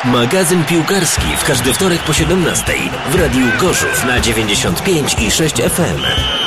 Magazyn piłkarski w każdy wtorek po 17 w Radiu Gorzów na 95,6 FM.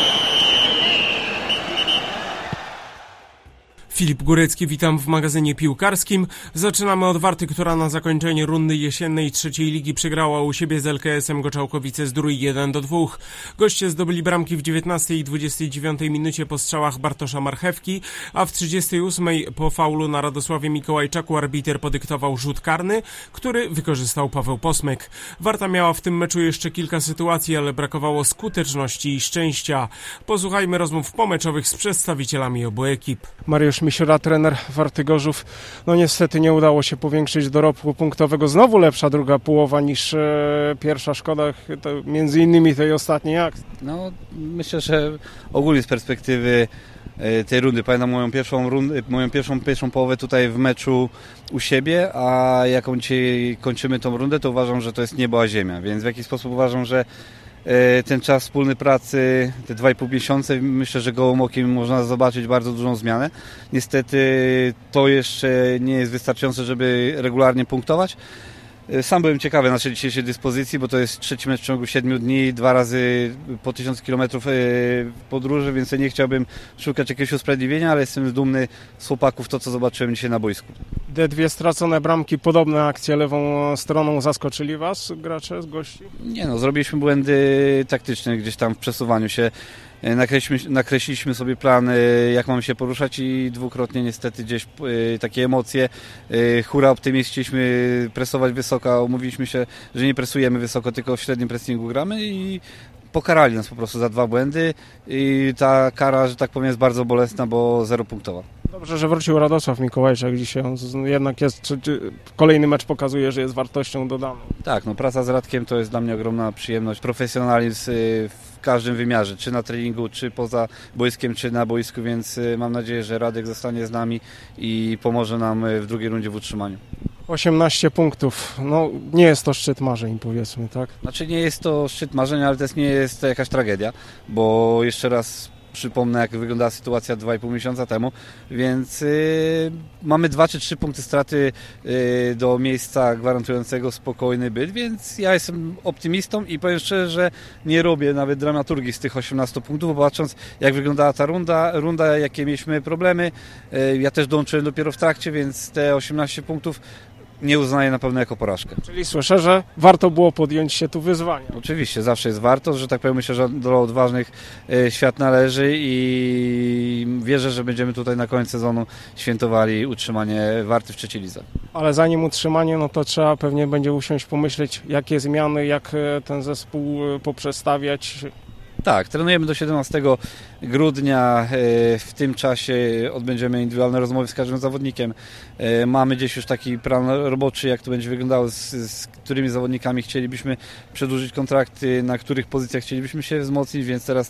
Filip Górecki, witam w magazynie piłkarskim. Zaczynamy od Warty, która na zakończenie rundy jesiennej trzeciej ligi przegrała u siebie z LKS-em Goczałkowice-Zdrój 1-2. Goście zdobyli bramki w 19 i 29 minucie po strzałach Bartosza Marchewki, a w 38 po faulu na Radosławie Mikołajczaku arbiter podyktował rzut karny, który wykorzystał Paweł Posmek. Warta miała w tym meczu jeszcze kilka sytuacji, ale brakowało skuteczności i szczęścia. Posłuchajmy rozmów pomeczowych z przedstawicielami obu ekip. Mariusz Misiura, trener Warty Gorzów. No niestety nie udało się powiększyć dorobku punktowego. Znowu lepsza druga połowa niż pierwsza. Szkoda między innymi tej ostatniej akcji. No myślę, że ogólnie z perspektywy tej rundy, pamiętam moją pierwszą połowę tutaj w meczu u siebie, a jaką dzisiaj kończymy tą rundę, to uważam, że to jest niebo a ziemia, więc w jakiś sposób uważam, że ten czas wspólnej pracy, te 2,5 miesiące, myślę, że gołym okiem można zobaczyć bardzo dużą zmianę. Niestety to jeszcze nie jest wystarczające, żeby regularnie punktować. Sam byłem ciekawy naszej dzisiejszej dyspozycji, bo to jest trzeci mecz w ciągu 7 dni, 2 razy po 1000 km podróży, więc nie chciałbym szukać jakiegoś usprawiedliwienia, ale jestem dumny z chłopaków, to co zobaczyłem dzisiaj na boisku. Te dwie stracone bramki, podobne akcje lewą stroną, zaskoczyli Was gracze z gości? Nie no, zrobiliśmy błędy taktyczne gdzieś tam w przesuwaniu się. Nakreśliliśmy sobie plan, jak mamy się poruszać i dwukrotnie niestety gdzieś takie emocje. Hura optymiści, chcieliśmy presować wysoko, a umówiliśmy się, że nie presujemy wysoko, tylko w średnim pressingu gramy i pokarali nas po prostu za 2 błędy i ta kara, że tak powiem, jest bardzo bolesna, bo 0-punktowa. Dobrze, że wrócił Radosław Mikołajczak dzisiaj. Jednak kolejny mecz pokazuje, że jest wartością dodaną. Tak, no praca z Radkiem to jest dla mnie ogromna przyjemność. Profesjonalizm w każdym wymiarze, czy na treningu, czy poza boiskiem, czy na boisku, więc mam nadzieję, że Radek zostanie z nami i pomoże nam w drugiej rundzie w utrzymaniu. 18 punktów. No nie jest to szczyt marzeń, powiedzmy, tak? Znaczy nie jest to szczyt marzeń, ale też nie jest to jakaś tragedia, bo jeszcze raz przypomnę, jak wyglądała sytuacja 2,5 miesiąca temu, więc mamy 2 czy 3 punkty straty do miejsca gwarantującego spokojny byt, więc ja jestem optymistą i powiem szczerze, że nie robię nawet dramaturgii z tych 18 punktów, bo patrząc, jak wyglądała ta runda, jakie mieliśmy problemy, ja też dołączyłem dopiero w trakcie, więc te 18 punktów nie uznaję na pewno jako porażkę. Czyli słyszę, że warto było podjąć się tu wyzwania. Oczywiście, zawsze jest warto, że tak powiem, myślę, że do odważnych świat należy i wierzę, że będziemy tutaj na koniec sezonu świętowali utrzymanie Warty w trzeciej lidze. Ale zanim utrzymanie, no to trzeba pewnie będzie usiąść, pomyśleć, jakie zmiany, jak ten zespół poprzestawiać. Tak, trenujemy do 17 grudnia. W tym czasie odbędziemy indywidualne rozmowy z każdym zawodnikiem. Mamy gdzieś już taki plan roboczy, jak to będzie wyglądało, z którymi zawodnikami chcielibyśmy przedłużyć kontrakty, na których pozycjach chcielibyśmy się wzmocnić, więc teraz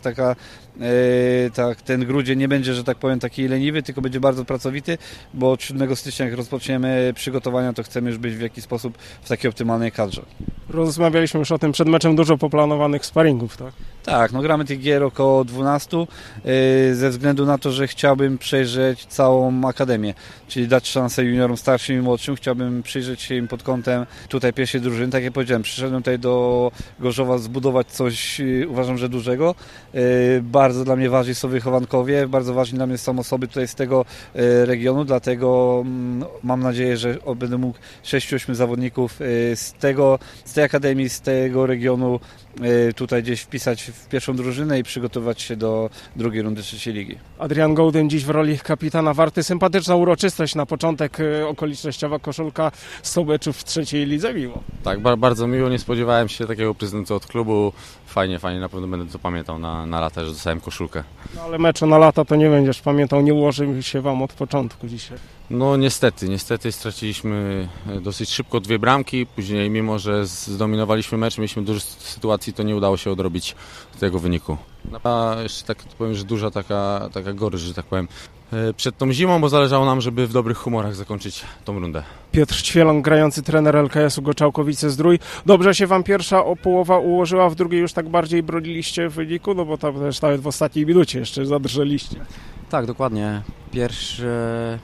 ten grudzień nie będzie, że tak powiem, taki leniwy, tylko będzie bardzo pracowity, bo od 7 stycznia, jak rozpoczniemy przygotowania, to chcemy już być w jakiś sposób w takiej optymalnej kadrze. Rozmawialiśmy już o tym przed meczem, dużo poplanowanych sparingów, tak? Tak, no gramy tych gier około 12 ze względu na to, że chciałbym przejrzeć całą akademię, czyli dać szansę juniorom starszym i młodszym. Chciałbym przyjrzeć się im pod kątem tutaj pierwszej drużyny. Tak jak powiedziałem, przyszedłem tutaj do Gorzowa zbudować coś, uważam, że dużego. Bardzo dla mnie ważni są wychowankowie, bardzo ważni dla mnie są osoby tutaj z tego regionu, dlatego mam nadzieję, że będę mógł 6-8 zawodników z tej akademii, z tego regionu tutaj gdzieś wpisać w pierwszą drużynę i przygotować się do drugiej rundy trzeciej ligi. Adrian Gołdyn dziś w roli kapitana Warty. Sympatyczna uroczystość na początek, okolicznościowa koszulka 100 meczów w trzeciej lidze, miło. Tak, bardzo miło, nie spodziewałem się takiego prezentu od klubu. Fajnie, na pewno będę to pamiętał na lata, że dostałem koszulkę. No, ale meczu na lata to nie będziesz pamiętał, nie ułoży się Wam od początku dzisiaj. No niestety straciliśmy dosyć szybko 2 bramki, później mimo, że zdominowaliśmy mecz, mieliśmy dużo sytuacji, to nie udało się odrobić tego wyniku. A jeszcze tak powiem, że duża taka gorycz, że tak powiem, przed tą zimą, bo zależało nam, żeby w dobrych humorach zakończyć tą rundę. Piotr Ćwielon, grający trener LKS-u Goczałkowice-Zdrój. Dobrze się Wam pierwsza połowa ułożyła, w drugiej już tak bardziej broniliście w wyniku, no bo tam też nawet w ostatniej minucie jeszcze zadrżeliście. Tak, dokładnie.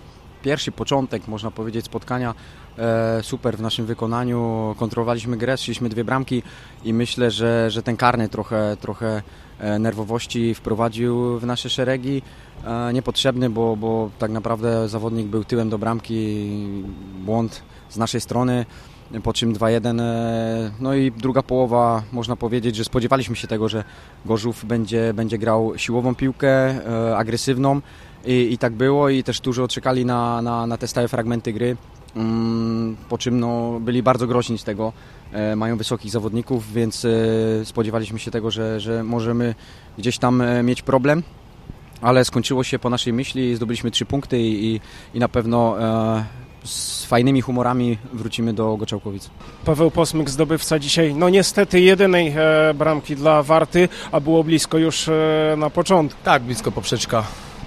pierwszy początek, można powiedzieć, spotkania super w naszym wykonaniu. Kontrolowaliśmy grę, strzeliśmy 2 bramki i myślę, że ten karny trochę nerwowości wprowadził w nasze szeregi. Niepotrzebny, bo tak naprawdę zawodnik był tyłem do bramki, błąd z naszej strony, po czym 2-1. No i druga połowa, można powiedzieć, że spodziewaliśmy się tego, że Gorzów będzie grał siłową piłkę, agresywną i tak było i też dużo czekali na te stałe fragmenty gry, po czym byli bardzo groźni z tego. Mają wysokich zawodników, więc spodziewaliśmy się tego, że możemy gdzieś tam mieć problem, ale skończyło się po naszej myśli, zdobyliśmy 3 punkty i na pewno z fajnymi humorami wrócimy do Goczałkowic. Paweł Posmyk, zdobywca dzisiaj, niestety jedynej bramki dla Warty, a było blisko już na początku. Tak, blisko poprzeczka.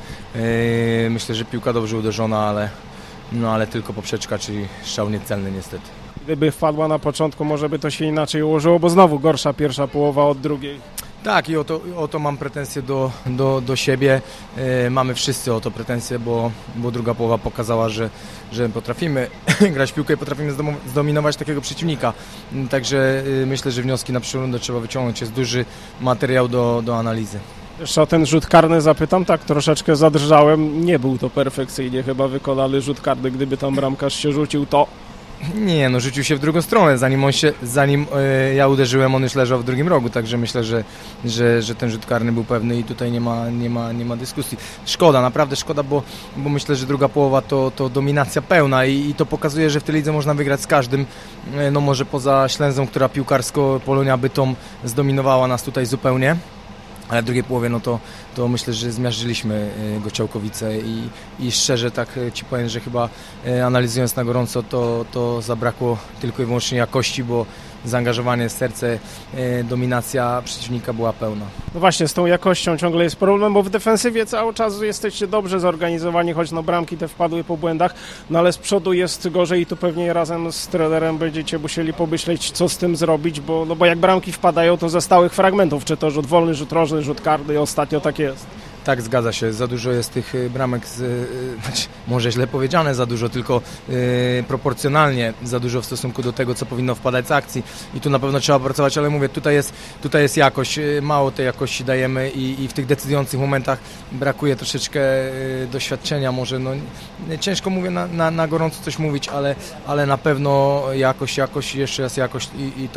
Myślę, że piłka dobrze uderzona, ale tylko poprzeczka, czyli strzał niecelny niestety. Gdyby wpadła na początku, może by to się inaczej ułożyło, bo znowu gorsza pierwsza połowa od drugiej. Tak, i o to mam pretensje do siebie. Mamy wszyscy o to pretensje, bo druga połowa pokazała, że potrafimy grać w piłkę i potrafimy zdominować takiego przeciwnika. Także myślę, że wnioski na przyszłą rundę trzeba wyciągnąć. Jest duży materiał do analizy. Jeszcze o ten rzut karny zapytam, tak troszeczkę zadrżałem, nie był to perfekcyjnie chyba wykonany rzut karny, gdyby tam bramkarz się rzucił, to... Nie, rzucił się w drugą stronę, zanim ja uderzyłem, on już leżał w drugim rogu, także myślę, że ten rzut karny był pewny i tutaj nie ma dyskusji. Szkoda, naprawdę szkoda, bo myślę, że druga połowa to dominacja pełna i to pokazuje, że w tej lidze można wygrać z każdym, może poza Ślęzą, która piłkarsko Polonia Bytom zdominowała nas tutaj zupełnie. Ale w drugiej połowie to myślę, że zmiażdżyliśmy Goczałkowice i szczerze tak Ci powiem, że chyba analizując na gorąco to zabrakło tylko i wyłącznie jakości, bo zaangażowanie, serce, dominacja przeciwnika była pełna. No właśnie, z tą jakością ciągle jest problem, bo w defensywie cały czas jesteście dobrze zorganizowani, choć bramki te wpadły po błędach, ale z przodu jest gorzej i tu pewnie razem z trenerem będziecie musieli pomyśleć, co z tym zrobić, bo jak bramki wpadają, to ze stałych fragmentów, czy to rzut wolny, rzut rożny, rzut karny i ostatnio tak jest. Tak, zgadza się. Za dużo jest tych bramek, może źle powiedziane za dużo, tylko proporcjonalnie za dużo w stosunku do tego, co powinno wpadać z akcji. I tu na pewno trzeba pracować, ale mówię, tutaj jest jakość. Mało tej jakości dajemy i w tych decydujących momentach brakuje troszeczkę doświadczenia. Może ciężko mówię na gorąco coś mówić, ale na pewno jakość, jeszcze raz jakość i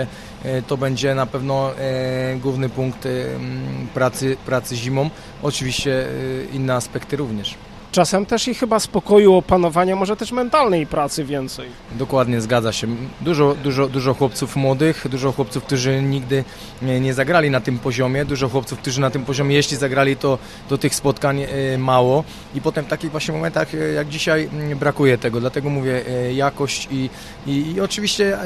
to będzie na pewno główny punkt pracy zimą. Oczywiście inne aspekty również. Czasem też i chyba spokoju, opanowania, może też mentalnej pracy więcej. Dokładnie, zgadza się. Dużo chłopców młodych, dużo chłopców, którzy nigdy nie zagrali na tym poziomie, dużo chłopców, którzy na tym poziomie, jeśli zagrali, to do tych spotkań mało i potem w takich właśnie momentach jak dzisiaj brakuje tego, dlatego mówię jakość i oczywiście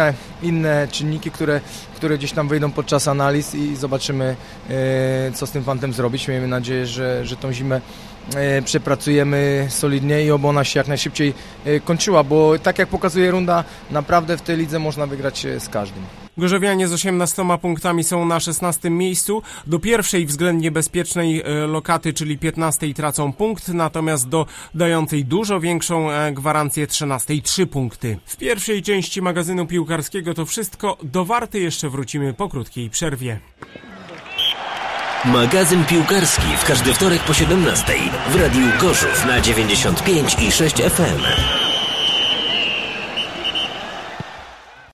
inne czynniki, które gdzieś tam wyjdą podczas analiz i zobaczymy, co z tym fantem zrobić. Miejmy nadzieję, że tą zimę przepracujemy solidnie i oby ona się jak najszybciej kończyła, bo tak jak pokazuje runda, naprawdę w tej lidze można wygrać z każdym. Gorzowianie z 18 punktami są na 16 miejscu. Do pierwszej względnie bezpiecznej lokaty, czyli 15 tracą punkt, natomiast do dającej dużo większą gwarancję 13 3 punkty. W pierwszej części magazynu piłkarskiego to wszystko. Do Warty jeszcze wrócimy po krótkiej przerwie. Magazyn piłkarski w każdy wtorek po 17 w Radiu Gorzów na 95,6 FM.